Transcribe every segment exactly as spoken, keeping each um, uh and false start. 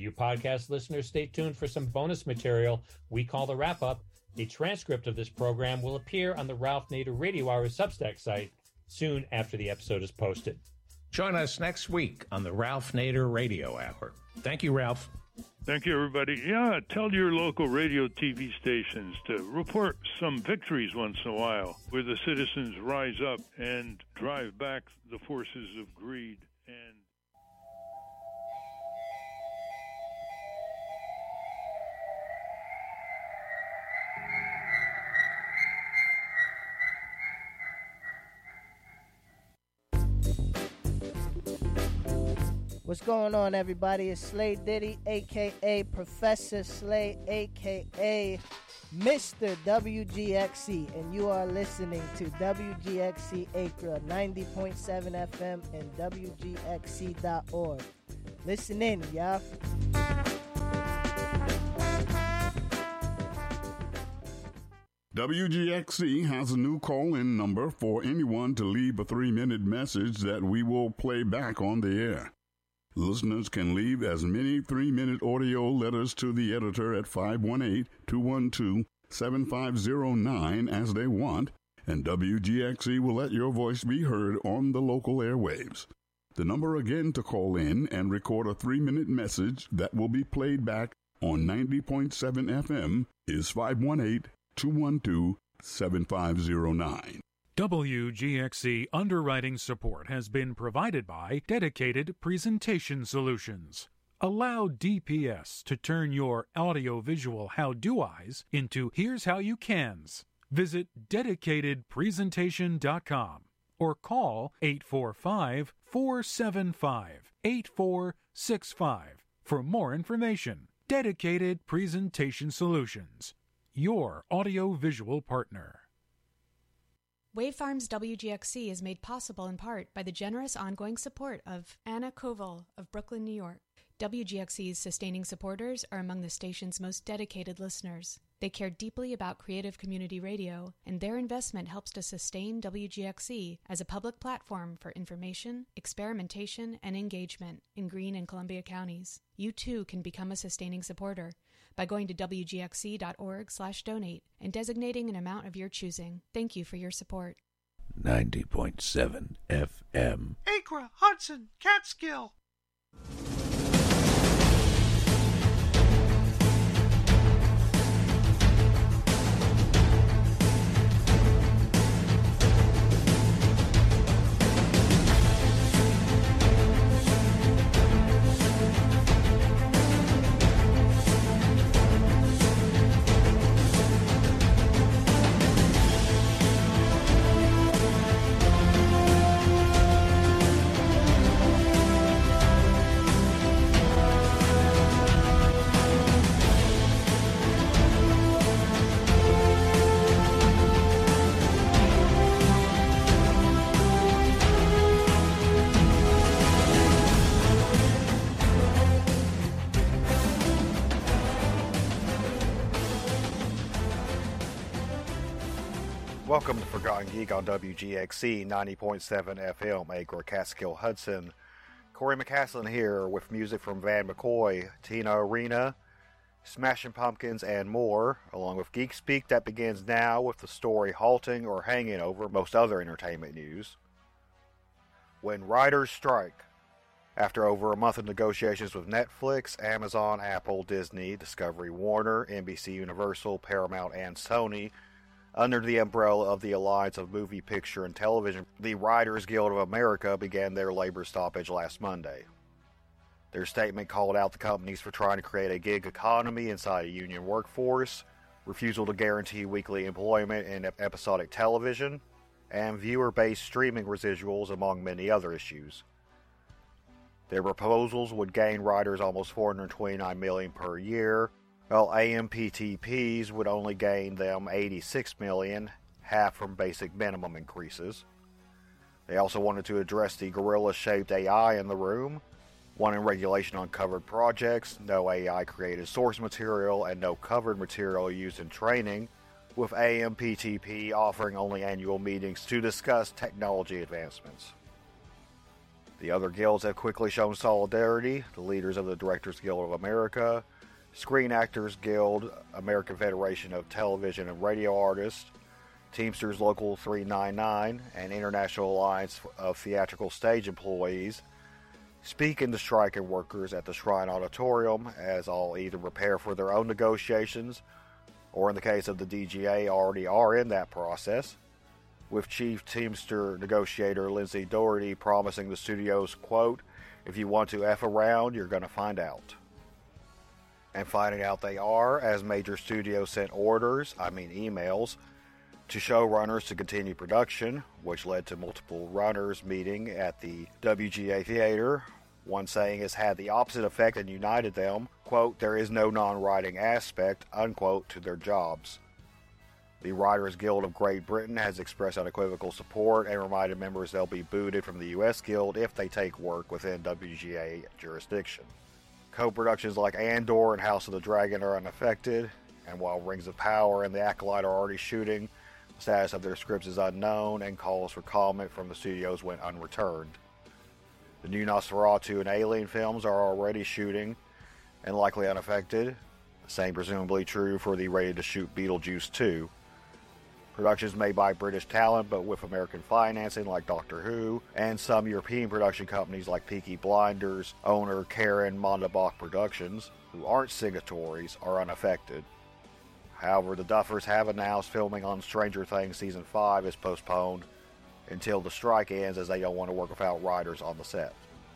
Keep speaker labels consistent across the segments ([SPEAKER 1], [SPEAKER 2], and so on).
[SPEAKER 1] You podcast listeners, stay tuned for some bonus material we call the Wrap-Up. A transcript of this program will appear on the Ralph Nader Radio Hour Substack site soon after the episode is posted.
[SPEAKER 2] Join us next week on the Ralph Nader Radio Hour. Thank you, Ralph.
[SPEAKER 3] Thank you, everybody. Yeah, tell your local radio T V stations to report some victories once in a while where the citizens rise up and drive back the forces of greed and
[SPEAKER 4] What's going on, everybody? It's Slay Diddy, a k a. Professor Slay, a k a. Mister W G X C, and you are listening to W G X C Acre ninety point seven F M and W G X C dot org. Listen in, y'all.
[SPEAKER 5] W G X C has a new call-in number for anyone to leave a three-minute message that we will play back on the air. Listeners can leave as many three-minute audio letters to the editor at five one eight, two one two, seven five zero nine as they want, and W G X C will let your voice be heard on the local airwaves. The number again to call in and record a three-minute message that will be played back on ninety point seven F M is five one eight, two one two, seven five zero nine.
[SPEAKER 6] W G X C underwriting support has been provided by Dedicated Presentation Solutions. Allow D P S to turn your audio-visual how-do-eyes into here's how you cans. Visit dedicated presentation dot com or call eight four five, four seven five, eight four six five for more information. Dedicated Presentation Solutions, your audio-visual partner.
[SPEAKER 7] Wave Farms W G X C is made possible in part by the generous ongoing support of Anna Koval of Brooklyn, New York. W G X C's sustaining supporters are among the station's most dedicated listeners. They care deeply about creative community radio, and their investment helps to sustain W G X C as a public platform for information, experimentation, and engagement in Greene and Columbia counties. You too can become a sustaining supporter by going to W G X C dot org slash donate and designating an amount of your choosing. Thank you for your support.
[SPEAKER 8] ninety point seven F M.
[SPEAKER 9] Acre, Hudson, Catskill.
[SPEAKER 10] Welcome to Forgotten Geek on W G X C ninety point seven F M, Acre, Catskill, Hudson. Corey McCaslin here with music from Van McCoy, Tina Arena, Smashing Pumpkins, and more, along with Geek Speak that begins now with the story halting or hanging over most other entertainment news. When writers strike. After over a month of negotiations with Netflix, Amazon, Apple, Disney, Discovery, Warner, N B C Universal, Paramount, and Sony, under the umbrella of the Alliance of Movie, Picture, and Television, the Writers Guild of America began their labor stoppage last Monday. Their statement called out the companies for trying to create a gig economy inside a union workforce, refusal to guarantee weekly employment in episodic television, and viewer-based streaming residuals, among many other issues. Their proposals would gain writers almost four hundred twenty-nine million dollars per year, while A M P T Ps would only gain them eighty-six million dollars, half from basic minimum increases. They also wanted to address the gorilla-shaped A I in the room, wanting regulation on covered projects, no A I-created source material, and no covered material used in training, with A M P T P offering only annual meetings to discuss technology advancements. The other guilds have quickly shown solidarity. The leaders of the Directors Guild of America, Screen Actors Guild, American Federation of Television and Radio Artists, Teamsters Local three ninety-nine, and International Alliance of Theatrical Stage Employees speaking to striking workers at the Shrine Auditorium, as all either prepare for their own negotiations or, in the case of the D G A, already are in that process, with Chief Teamster Negotiator Lindsay Doherty promising the studios, quote, "If you want to F around, you're going to find out." And finding out they are, as major studios sent orders, I mean emails, to showrunners to continue production, which led to multiple runners meeting at the W G A Theater, one saying it's had the opposite effect and united them, quote, "There is no non-writing aspect," unquote, to their jobs. The Writers Guild of Great Britain has expressed unequivocal support and reminded members they'll be booted from the U S Guild if they take work within W G A jurisdiction. Co-productions like Andor and House of the Dragon are unaffected, and while Rings of Power and The Acolyte are already shooting, the status of their scripts is unknown, and calls for comment from the studios went unreturned. The new Nosferatu and Alien films are already shooting and likely unaffected. The same presumably true for the ready-to-shoot Beetlejuice two. Productions made by British talent but with American financing like Doctor Who, and some European production companies like Peaky Blinders owner Karen Mondabach Productions, who aren't signatories, are unaffected. However, the Duffers have announced filming on Stranger Things Season five is postponed until the strike ends, as they don't want to work without writers on the set.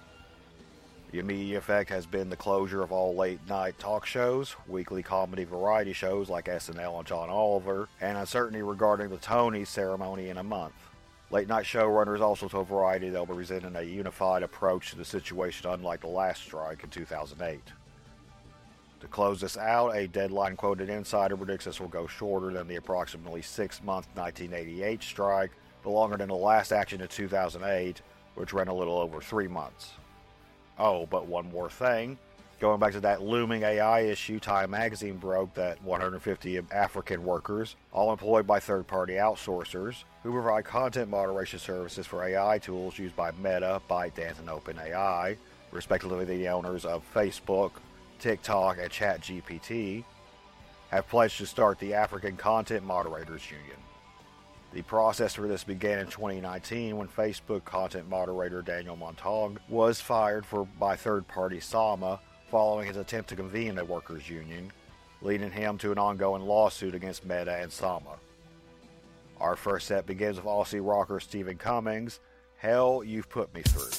[SPEAKER 10] The immediate effect has been the closure of all late-night talk shows, weekly comedy variety shows like S N L and John Oliver, and uncertainty regarding the Tonys ceremony in a month. Late-night showrunners also told Variety they'll be presenting a unified approach to the situation, unlike the last strike in two thousand eight. To close this out, a Deadline-quoted insider predicts this will go shorter than the approximately six-month nineteen eighty-eight strike, but longer than the last action in two thousand eight, which ran a little over three months. Oh, but one more thing. Going back to that looming A I issue, Time magazine broke that one hundred fifty African workers, all employed by third-party outsourcers, who provide content moderation services for A I tools used by Meta, ByteDance, and OpenAI, respectively the owners of Facebook, TikTok, and ChatGPT, have pledged to start the African Content Moderators Union. The process for this began in twenty nineteen when Facebook content moderator Daniel Montag was fired for by third-party Sama following his attempt to convene a workers' union, leading him to an ongoing lawsuit against Meta and Sama. Our first set begins with Aussie rocker Stephen Cummings, "Hell You've Put Me Through."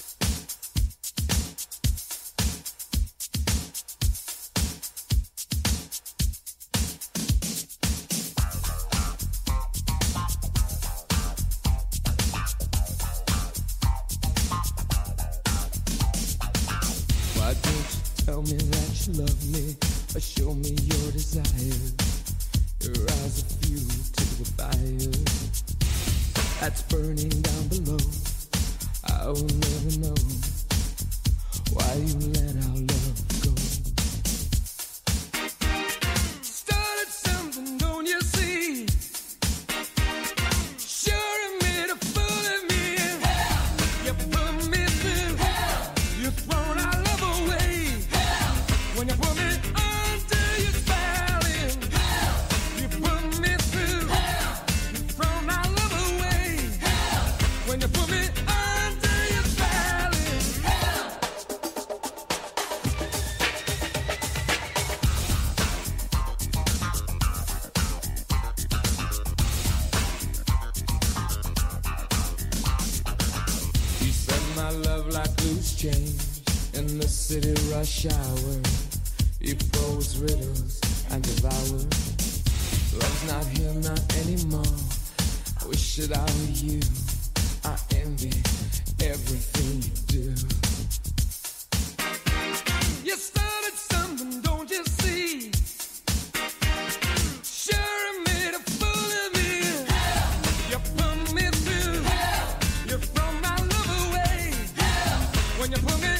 [SPEAKER 11] Tell me that you love me, or show me your desire. Your eyes are fuel to the fire that's burning down below. I will never know why you let our love go. Started something, don't you see? Sure made a fool of me. Hell, you put me through. Hell, you've thrown our love away. When you put me under your spell, hell, you put me through, hell, you throw my love away, hell, when you put me under your spell, hell. You spend my love like loose change in the city rush hour. You pose riddles and devour. Love's not here, not anymore. I wish that I were you. I envy everything you do. You started something, don't you see? Sure made a fool of me. Hell, you put me through. Hell, you throw my love away. Hell, when you put me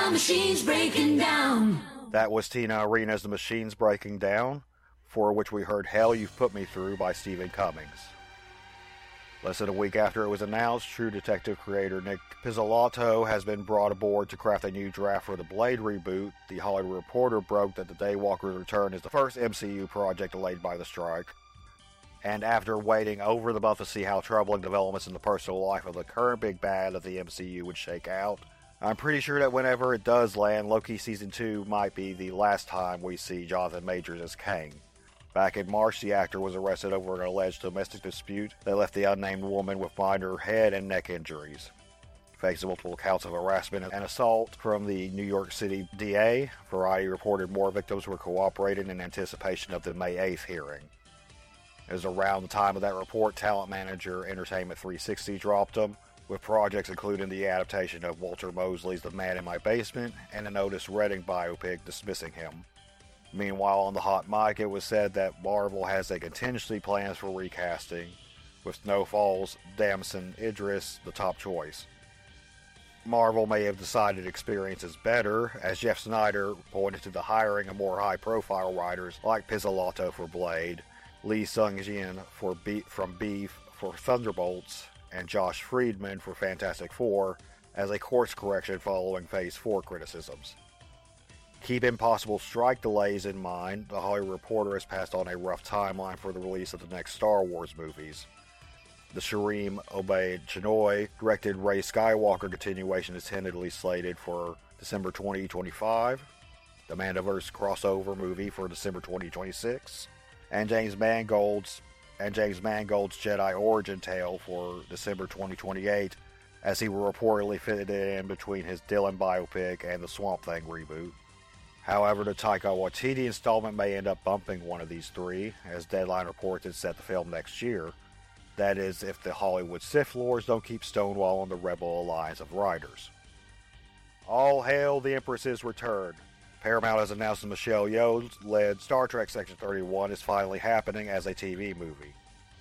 [SPEAKER 11] The machine's breaking down.
[SPEAKER 10] That was Tina Arena's The Machine's Breaking Down, for which we heard Hell You've Put Me Through by Stephen Cummings. Less than a week after it was announced, True Detective creator Nick Pizzolatto has been brought aboard to craft a new draft for the Blade reboot. The Hollywood Reporter broke that The Daywalker's return is the first M C U project delayed by the strike. And after waiting over the month to see how troubling developments in the personal life of the current big bad of the M C U would shake out, I'm pretty sure that whenever it does land, Loki Season two might be the last time we see Jonathan Majors as Kang. Back in March, the actor was arrested over an alleged domestic dispute that left the unnamed woman with minor head and neck injuries. Facing multiple counts of harassment and assault from the New York City D A, Variety reported more victims were cooperating in anticipation of the May eighth hearing. It was around the time of that report, talent manager Entertainment three sixty dropped him, with projects including the adaptation of Walter Mosley's The Man in My Basement and an Otis Redding biopic dismissing him. Meanwhile, on the hot mic, it was said that Marvel has a contingency plans for recasting, with Snowfall's Damson Idris the top choice. Marvel may have decided experience is better, as Jeff Snyder pointed to the hiring of more high-profile writers like Pizzolatto for Blade, Lee Sung-jin for Be- from Beef for Thunderbolts, and Josh Friedman for Fantastic Four as a course correction following Phase four criticisms. Keeping possible strike delays in mind, The Hollywood Reporter has passed on a rough timeline for the release of the next Star Wars movies. The Shireen Obaid-Chinoy directed Rey Skywalker continuation is tentatively slated for December twenty twenty-five, the Mandoverse crossover movie for December twenty twenty-six, and James Mangold's and James Mangold's Jedi Origin Tale for December twenty twenty-eight, as he will reportedly fit it in between his Dylan biopic and the Swamp Thing reboot. However, the Taika Waititi installment may end up bumping one of these three, as Deadline reports it's set to film next year. That is, if the Hollywood Sith Lords don't keep stonewalling the Rebel Alliance of writers. All hail the Empress's return. Paramount has announced that Michelle Yeoh-led Star Trek Section thirty-one is finally happening as a T V movie.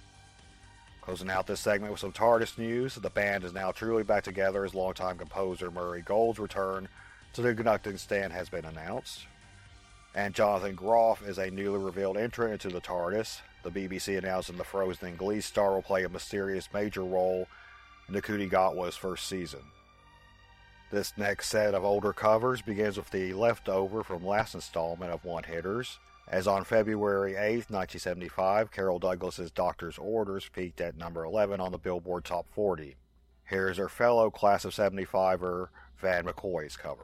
[SPEAKER 10] Closing out this segment with some TARDIS news, the band is now truly back together as longtime composer Murray Gold's return to the conducting stand has been announced. And Jonathan Groff is a newly revealed entrant into the TARDIS. The B B C announced that the Frozen and Glee star will play a mysterious major role in Ncuti Gatwa's first season. This next set of older covers begins with the leftover from last installment of One Hitters, as on February eighth, nineteen seventy-five, Carol Douglas's Doctor's Orders peaked at number eleven on the Billboard Top forty. Here's her fellow Class of seventy-fiver, Van McCoy's cover.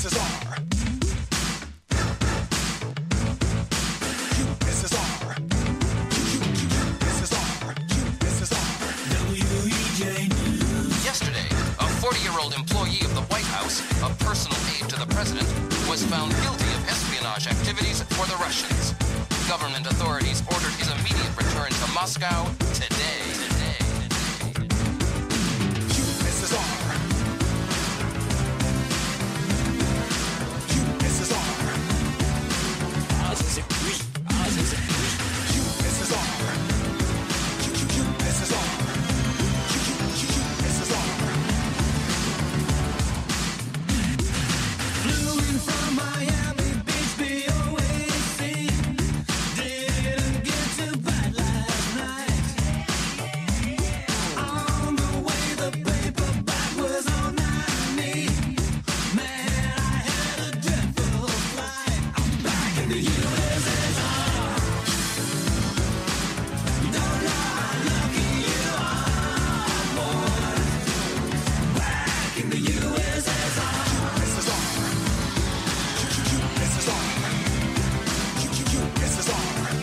[SPEAKER 11] S S R. U S S R. U S S R. U S S R. W E J News.
[SPEAKER 12] Yesterday, a forty-year-old employee of the White House, a personal aide to the president, was found guilty of espionage activities for the Russians. Government authorities ordered his immediate return to Moscow today. Today.
[SPEAKER 11] U S S R. U S S R. U S S R. U S S R. Flew in from Miami Beach, B O A C. Didn't get to bed last night. On the way, the paperback was on my knee. Man, I had a dreadful flight. I'm back in the U S S R. You don't know how lucky you are, boy. Back in the U S S R. U S S R. U S S R. U S S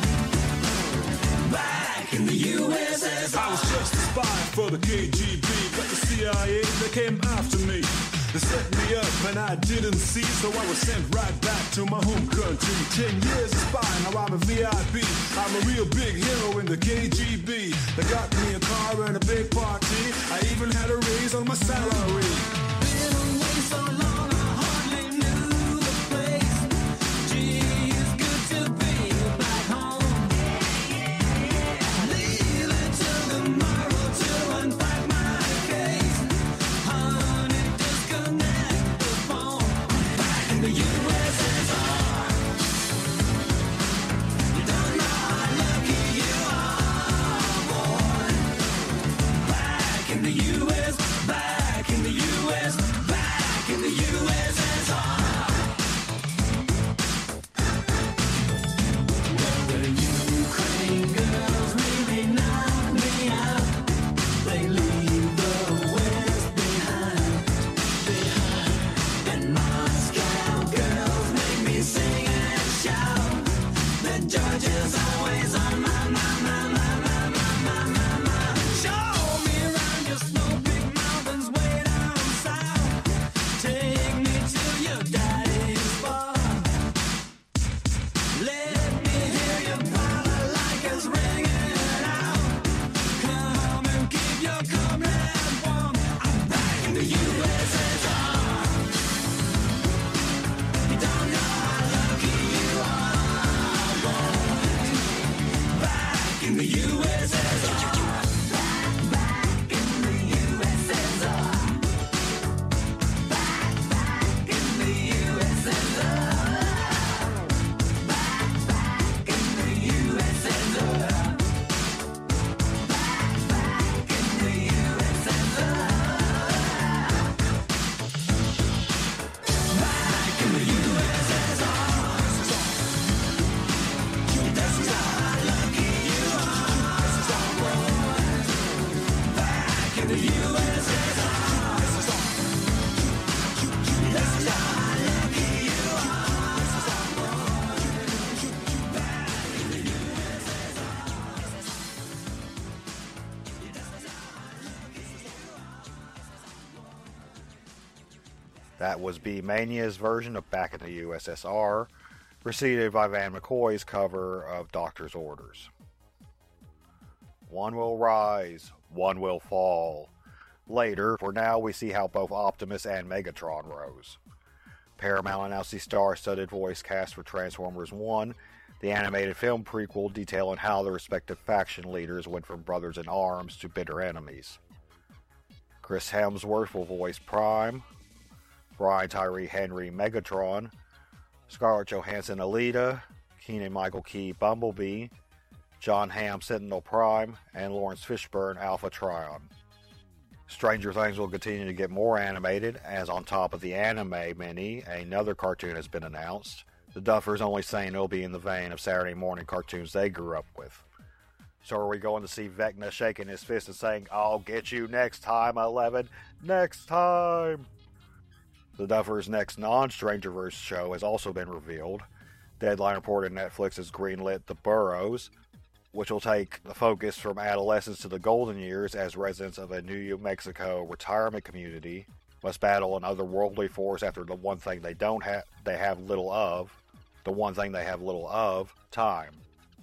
[SPEAKER 11] R. Back in the U S S R.
[SPEAKER 13] I was just a spy for the K G B, but the C I A, they came after me. They set me up and I didn't see, so I was sent right back to my home country. Ten years of spy, now I'm a V I P. I'm a real big hero in the K G B. They got me a car and a big party. I even had a raise on my salary.
[SPEAKER 11] Been away so long, I hardly knew the place. Gee, it's good to be back home. Leaving till tomorrow to unpack my case. Honey, disconnect the phone. Back in the U S S R. You don't know how lucky you are, boy. Back in the U S, back in the U S, back in the U S S R. Well, the Ukraine girls really knock me out. They leave the West behind, behind. And Moscow girls make me sing and shout. The Georgia's always on my, my, my, my, my, my, my, my, my. Show me around your snow-peaked mountains way down south. Take me to your daddy's farm. Let me hear your balalaikas ringing out. Come and keep your comrade warm. I'm back in the U S S R. You don't know how lucky you are, boy. Back in the U S S R. Back, back in the U S S R. Back, back in the U S S R. Back, back in the U S S R. Back, back in the U S S R. Back in the U S S R. You don't know how lucky you are, boy. Back in the U S S R. You don't know how lucky you are, boy. Back in the U S S R.
[SPEAKER 10] That was B Mania's version of Back in the U S S R, preceded by Van McCoy's cover of Doctor's Orders. One will rise, one will fall. Later, for now, we see how both Optimus and Megatron rose. Paramount announced the star-studded voice cast for Transformers one, the animated film prequel detailing how the respective faction leaders went from brothers in arms to bitter enemies. Chris Hemsworth will voice Prime, Brian Tyree Henry Megatron, Scarlett Johansson Alita, Kenan Michael Key Bumblebee, John Hamm Sentinel Prime, and Lawrence Fishburne Alpha Trion. Stranger Things will continue to get more animated, as on top of the anime mini, another cartoon has been announced. The Duffers only saying it'll be in the vein of Saturday morning cartoons they grew up with. So are we going to see Vecna shaking his fist and saying, "I'll get you next time, Eleven, next time"? The Duffers' next non-Strangerverse show has also been revealed. Deadline reported Netflix has greenlit The Burrows, which will take the focus from adolescence to the golden years as residents of a New Mexico retirement community must battle an otherworldly force after the one thing they don't have, they have little of, the one thing they have little of, time.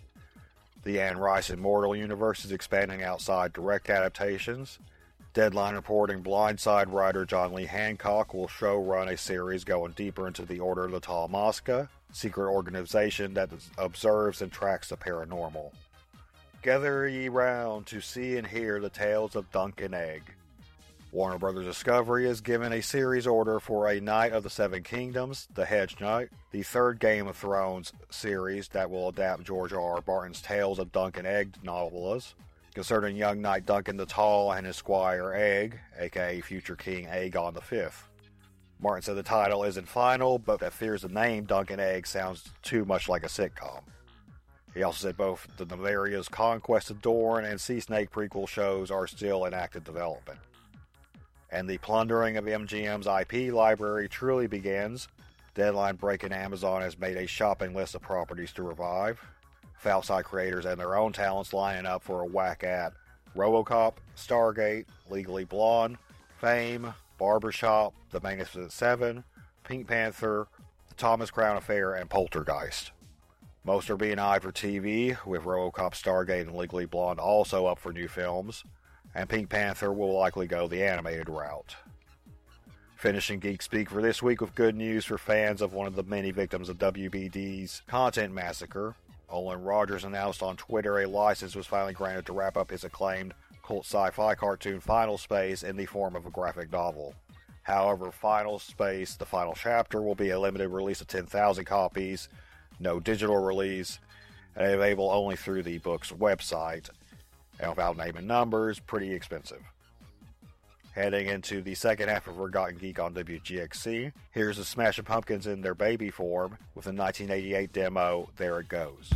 [SPEAKER 10] The Anne Rice Immortal universe is expanding outside direct adaptations. Deadline reporting Blindside writer John Lee Hancock will show-run a series going deeper into the Order of the Tall Mosca, secret organization that observes and tracks the paranormal. Gather ye round to see and hear the tales of Dunk and Egg. Warner Brothers Discovery has given a series order for A Knight of the Seven Kingdoms, The Hedge Knight, the third Game of Thrones series that will adapt George R. R. Martin's Tales of Dunk and Egg novellas, concerning young knight Duncan the Tall and his squire Egg, aka future King Aegon the Fifth. Martin said the title isn't final, but that fears the name Dunk and Egg sounds too much like a sitcom. He also said both the Navaria's Conquest of Dorne and Sea Snake prequel shows are still in active development. And the plundering of M G M's I P library truly begins. Deadline breaking Amazon has made a shopping list of properties to revive. Outside creators and their own talents lining up for a whack at RoboCop, Stargate, Legally Blonde, Fame, Barbershop, The Magnificent Seven, Pink Panther, The Thomas Crown Affair, and Poltergeist. Most are being eyed for T V, with RoboCop, Stargate, and Legally Blonde also up for new films, and Pink Panther will likely go the animated route. Finishing Geek Speak for this week with good news for fans of one of the many victims of W B D's content massacre. Olin Rogers announced on Twitter a license was finally granted to wrap up his acclaimed cult sci-fi cartoon Final Space in the form of a graphic novel. However, Final Space, the final chapter, will be a limited release of ten thousand copies, no digital release, and available only through the book's website, and without naming numbers, pretty expensive. Heading into the second half of Forgotten Geek on W G X C, here's the Smashing Pumpkins in their baby form with the nineteen eighty-eight demo, There It Goes.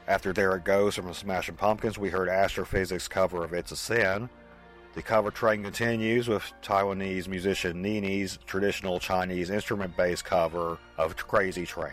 [SPEAKER 10] After There It Goes from the Smashing Pumpkins, we heard Astrophysics' cover of It's a Sin. The cover train continues with Taiwanese musician Nini's traditional Chinese instrument-based cover of Crazy Train.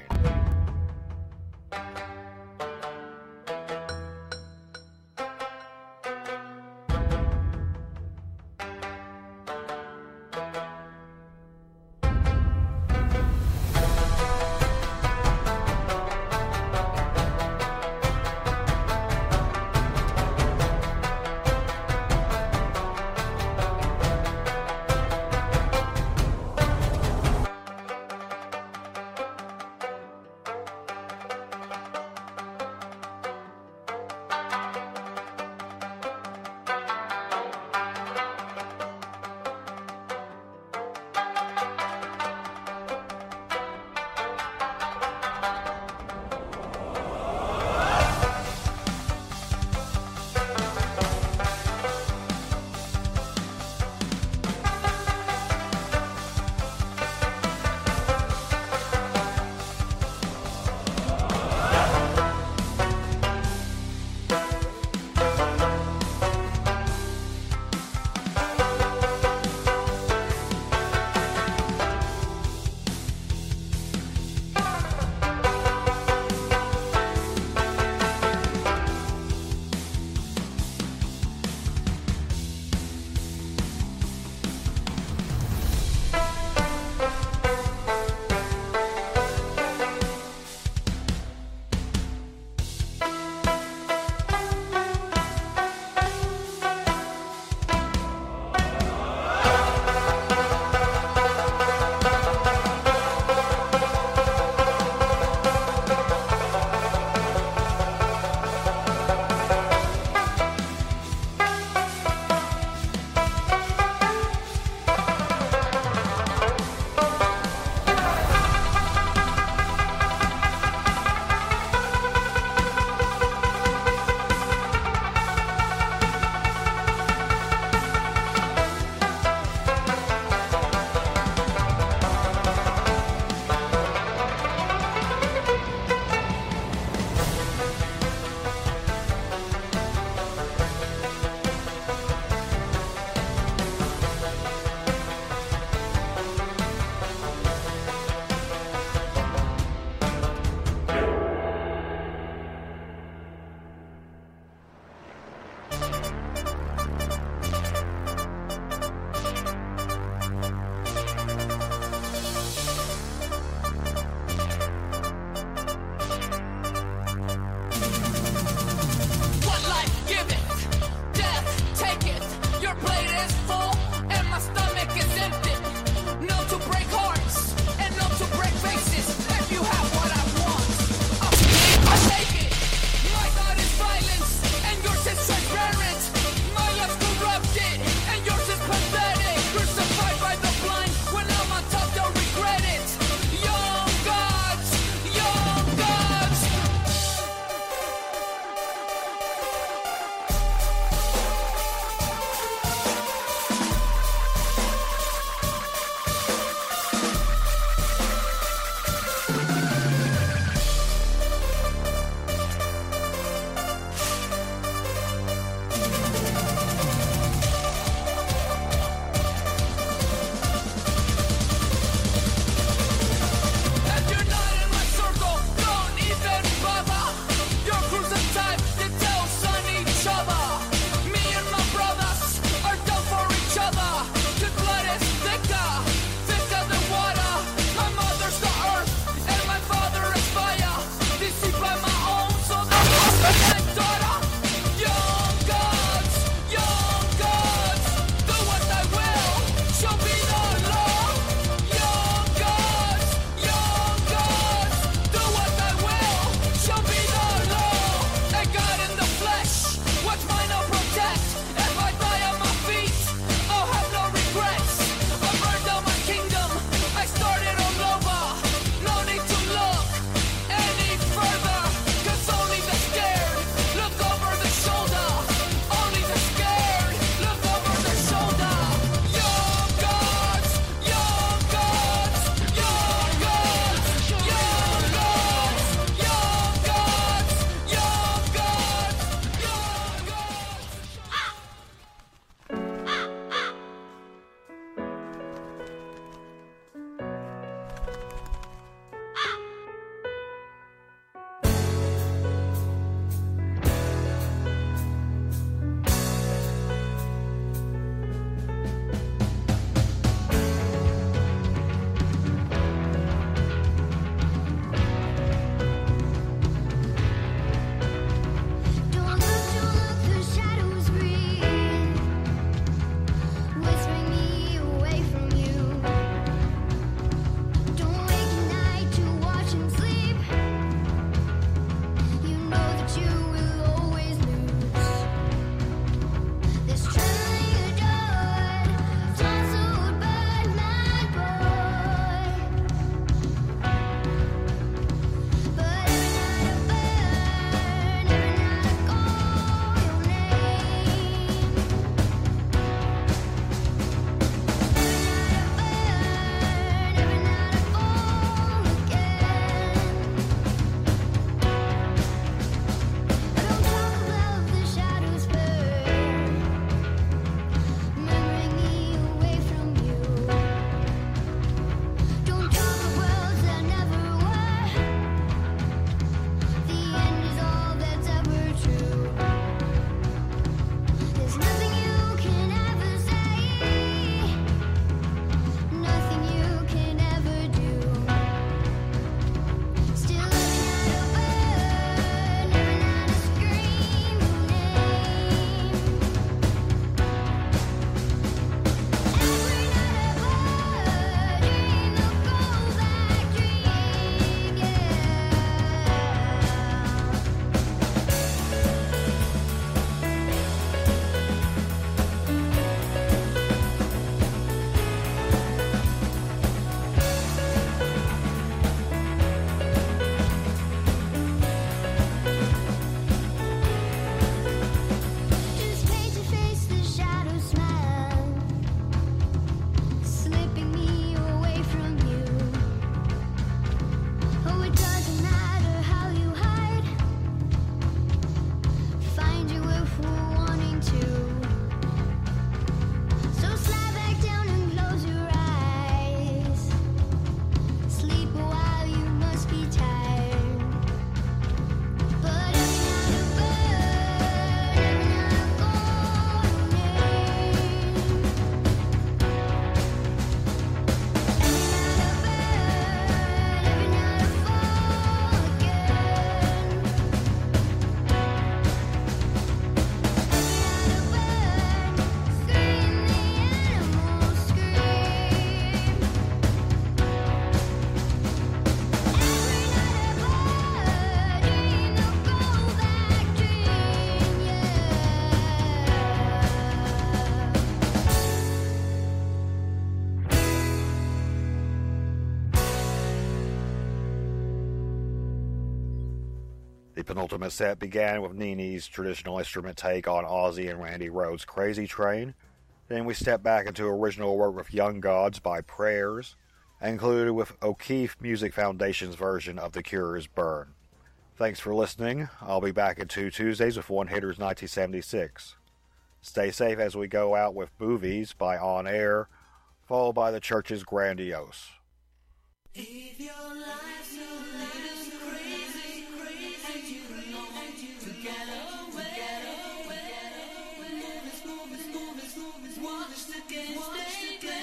[SPEAKER 10] penultimate set began with Nini's traditional instrument take on Ozzy and Randy Rhoads' Crazy Train. Then we stepped back into original work with Young Gods by Prayers, and concluded with O'Keefe Music Foundation's version of The Cure's Burn. Thanks for listening. I'll be back in two Tuesdays with One Hitters nineteen seventy-six. Stay safe as we go out with Movies by On Air, followed by The Church's Grandiose.
[SPEAKER 11] If your life's a little crazy, crazy, you know to get away, move it, move it, move it, move it, watch the game, stay, play.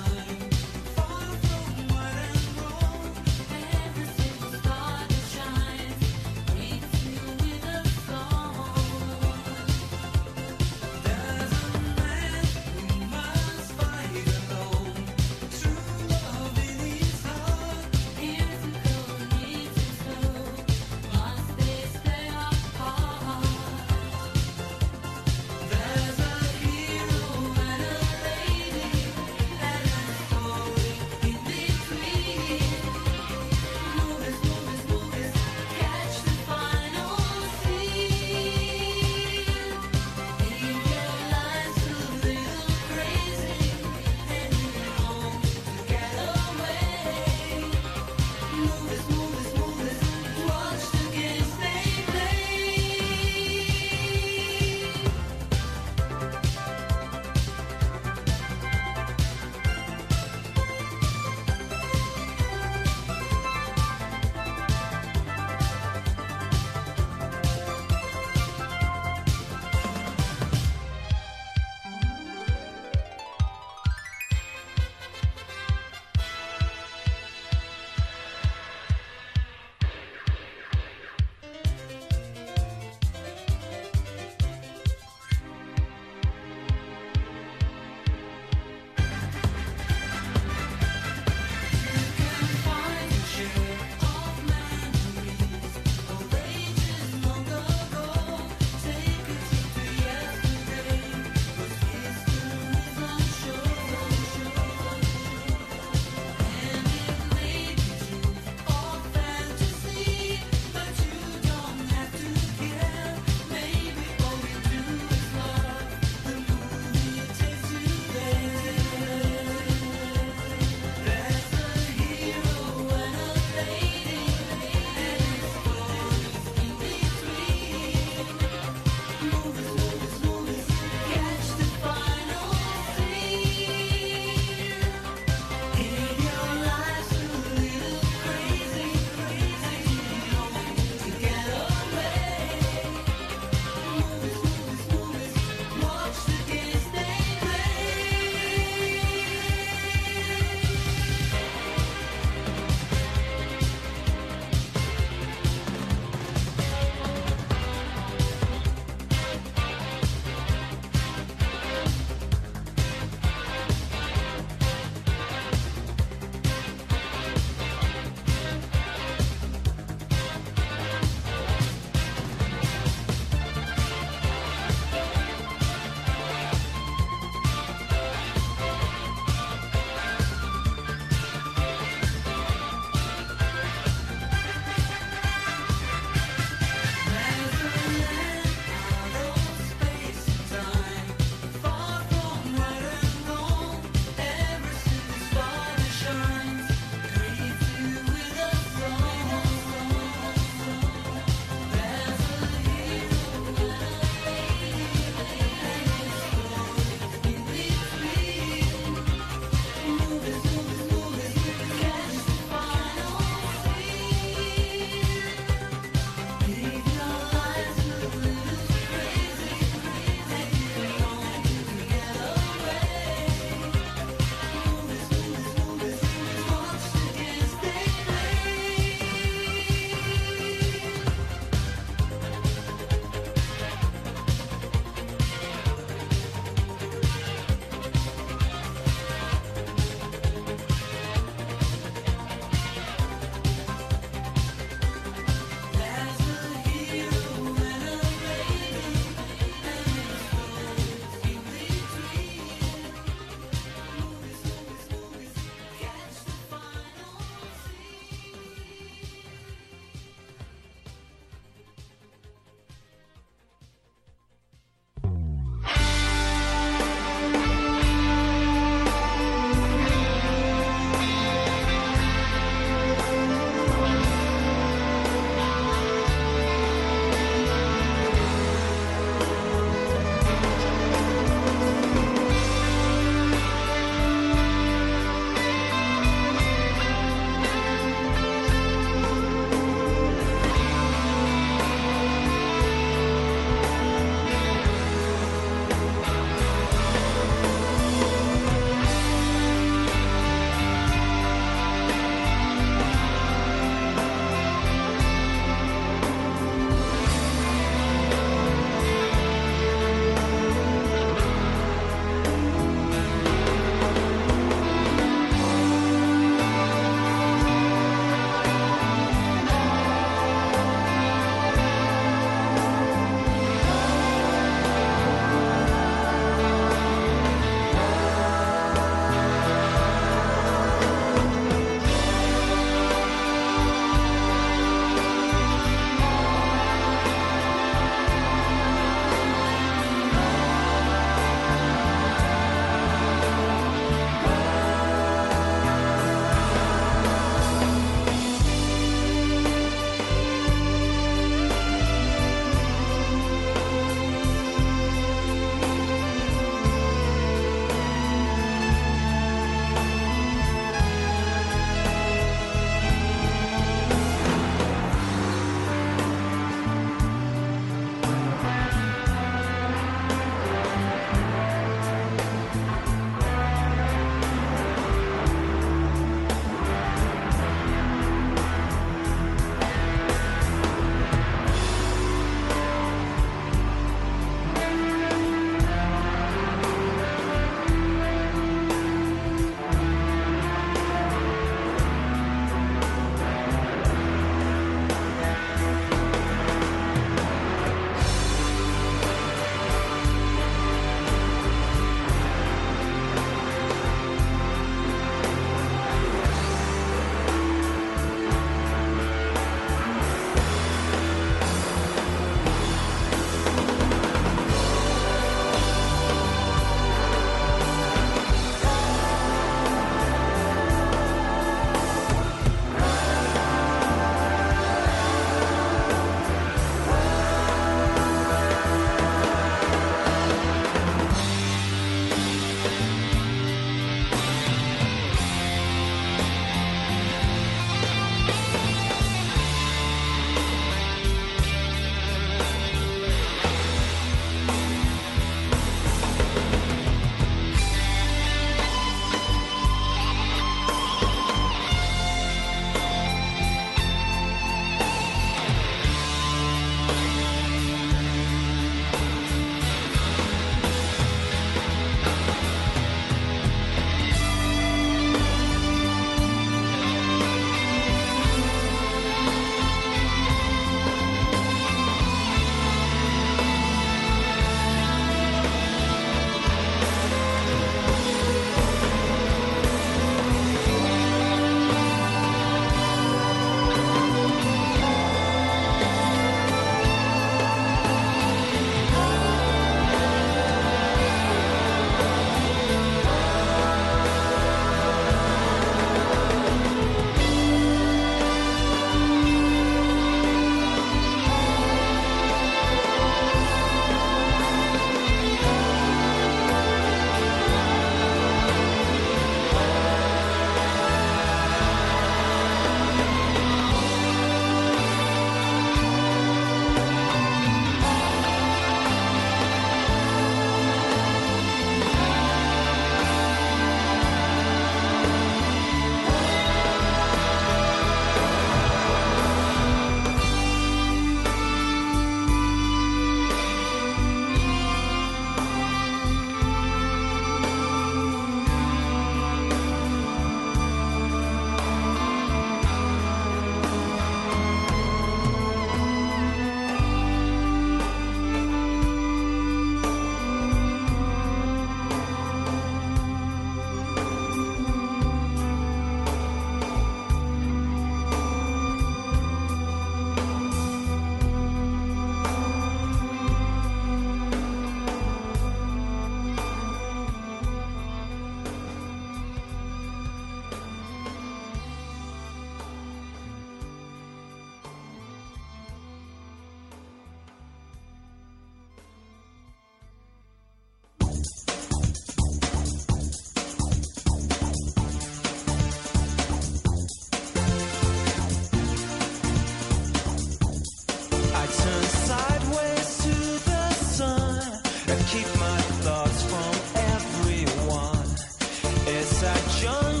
[SPEAKER 11] Esa jungle